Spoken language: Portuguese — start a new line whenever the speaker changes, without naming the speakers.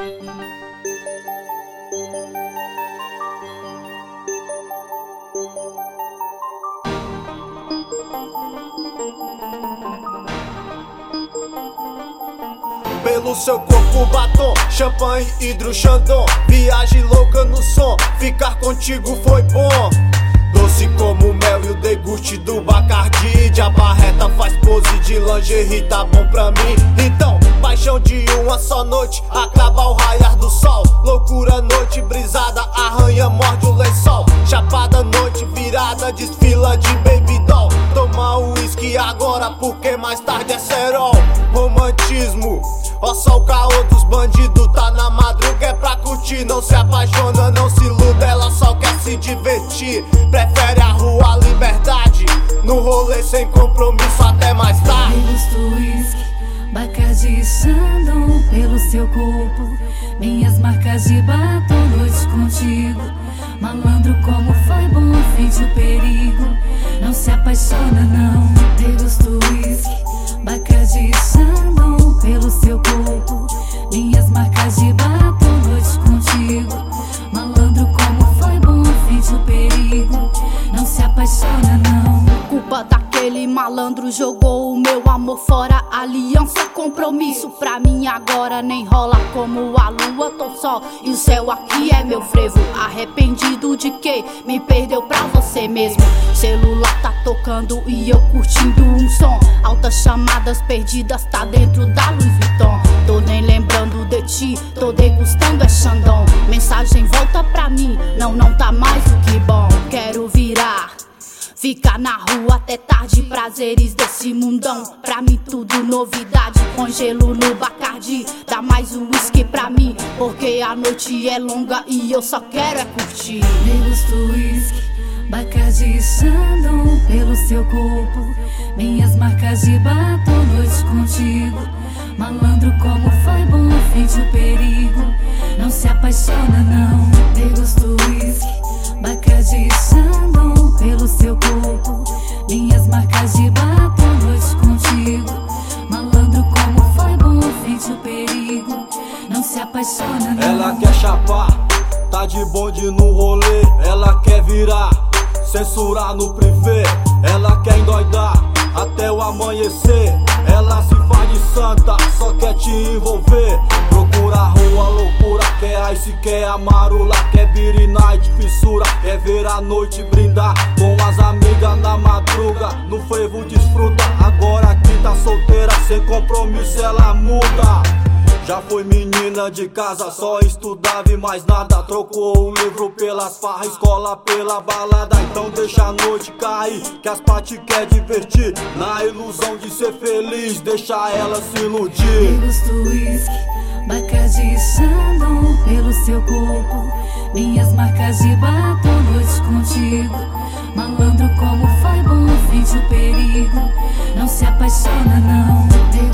Pelo seu corpo batom, champanhe, hidro, chandon. Viagem louca no som, ficar contigo foi bom. Doce como mel e o deguste do Bacardi. De abarreta faz pose de lingerie, tá bom pra mim. Então, paixão de uma só noite, acaba o raiar do sol. Loucura, noite brisada, arranha, morde o lençol. Chapada, noite virada, desfila de baby doll. Toma um uísque agora, porque mais tarde é cerol. Romantismo, ó só o caô dos bandidos. Tá na madruga, é pra curtir. Não se apaixona, não se iluda, ela só quer se divertir. Prefere a rua, a liberdade, no rolê sem compromisso até mais tarde.
Gosto uísque, Bacardi e Chandon. Pelo seu corpo, minhas marcas de batom. Noite contigo, malandro como foi bom. Frente o perigo, não se apaixona não. Degusto uísque, Bacardi e Chandon. Pelo seu corpo, minhas marcas de batom. Noite contigo, malandro como foi bom. Frente o perigo, não se apaixona não.
Culpa daquele malandro, jogou o meu amor fora. Aliança, compromisso, pra mim agora nem rola. Como a lua, tô só e o céu aqui é meu frevo. Arrependido de que me perdeu pra você mesmo. Celular tá tocando e eu curtindo um som. Altas chamadas perdidas, tá dentro da Louis Vuitton. Tô nem lembrando de ti, tô degustando é Chandon. Mensagem volta pra mim, não tá mais do que bom. Quero virar, ficar na rua até tarde, prazeres desse mundão. Pra mim tudo novidade, com gelo no Bacardi. Dá mais um whisky pra mim, porque a noite é longa e eu só quero é curtir.
Degusto uísque, Bacardi e Chandon. Pelo seu corpo, minhas marcas de batom. Noite contigo, malandro como foi bom. Frente o perigo, não se apaixona não. Degusto uísque, Bacardi e Chandon. Pelo seu corpo, minhas marcas de batom. Noite contigo, malandro como foi bom. Frente o perigo, não se apaixona não.
Ela quer chapar, tá de bonde no rolê. Ela quer virar, censurar no privê. Ela quer endoidar até o amanhecer. Ela se faz de santa, só quer te envolver. Procura a rua, loucura, quer ice, quer amarula. Quer beer night, fissura, quer ver a noite brindar com as amigas na madruga. No frevo desfruta, agora aqui tá solteira, sem compromisso ela muda. Já foi menina de casa, só estudava e mais nada. Trocou o livro pelas farras, escola pela balada. Então deixa a noite cair, que as partes quer divertir. Na ilusão de ser feliz, deixa ela se iludir.
Degusto uísque, Bacardi e Chandon. Pelo seu corpo, minhas marcas de batom. Noite contigo, malandro como foi bom. Frente o perigo, não se apaixona não.